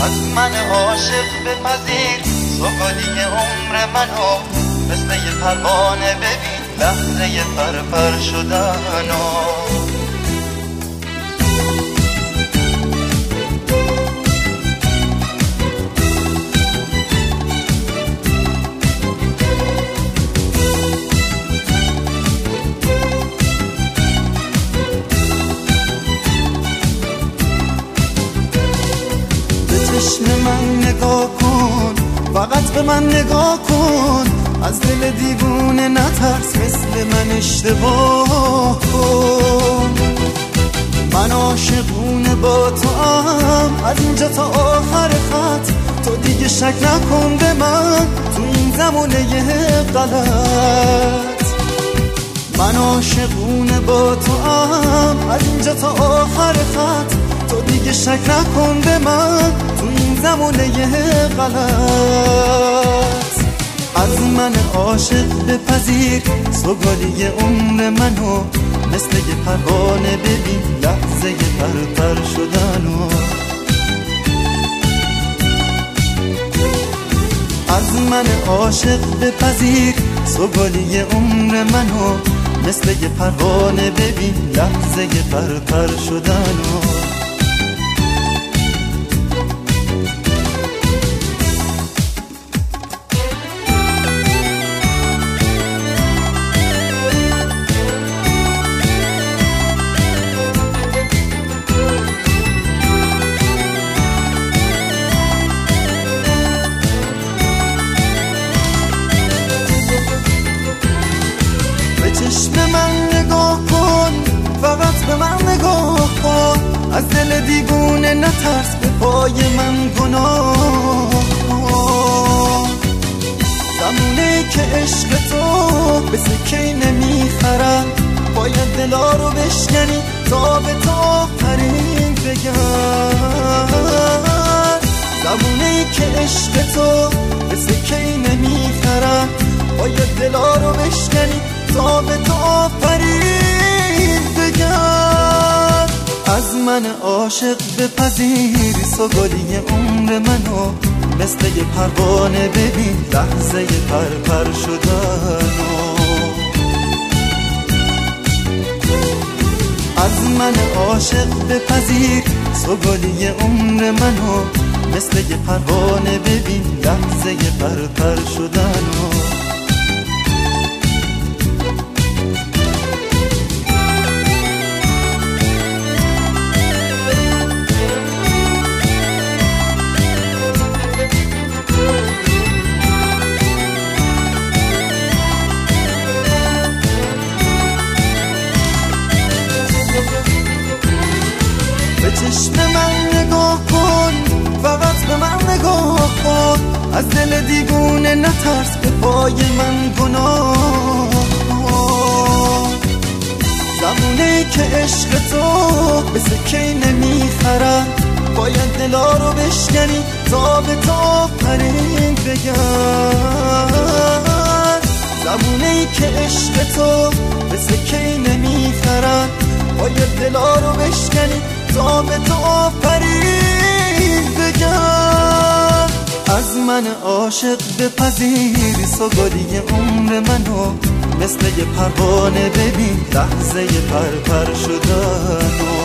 از من عاشق بپذیر سوگلی عمر منو، مثل یه پروانه ببین لحظه پرپر شدنو. چشم من نگاه کن، فقط به من نگاه کن، از دل دیوونه نترس، مثل من اشتباه کن. من عاشقونه با تو هم، از اینجا تا آخر خط، تو دیگه شک نکن به من تو این زمونه غلط. من عاشقونه با تو هم، از اینجا تا آخر خط، تو دیگه شک نکن به من تو این زمونه غلط. از من عاشق بپذیر سوگلی عمر منو، مثل یه پروانه ببین لحظه پرپر شدنو. از من عاشق بپذیر سوگلی عمر منو، مثل یه پروانه ببین لحظه پرپر شدنو. چشم من نگاه کن، فقط به من نگاه کن، از دل دیوونه نترس، به پای من گناه کن. زمونه که عشق تو به سکه نمیخرن، باید دلا رو بشکنی تا به تو آفرین بگن. زمونه که عشق تو به سکه نمیخرن، باید دلا رو بشکنی تا به تو آفرین بگم. از من عاشق بپذیر سوگلی عمر منو، مثل یه پروانه ببین لحظه پرپر شدنو. از من عاشق بپذیر سوگلی عمر منو، مثل یه پروانه ببین لحظه پرپر شدنو. به چشم من نگاه کن، فقط به من نگاه کن، از دل دیوونه نترس، به پای من گناه کن. زمونه که عشق تو به سکه نمیخرن، باید دلا رو بشکنی تا به تو آفرین بگن. زمونه که عشق تو به سکه نمیخرن، باید دلا رو بشکنی تا به تو آفرین بگم. از من عاشق بپذیر سوگلی عمر منو، مثل یه پروانه ببین لحظه پرپر شدنو.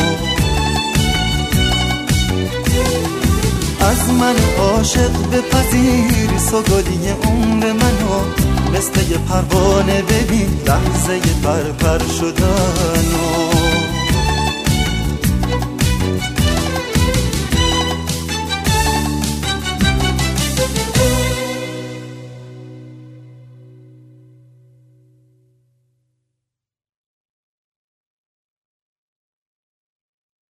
از من عاشق بپذیر سوگلی عمر منو، مثل یه پروانه ببین لحظه پرپر شدنو.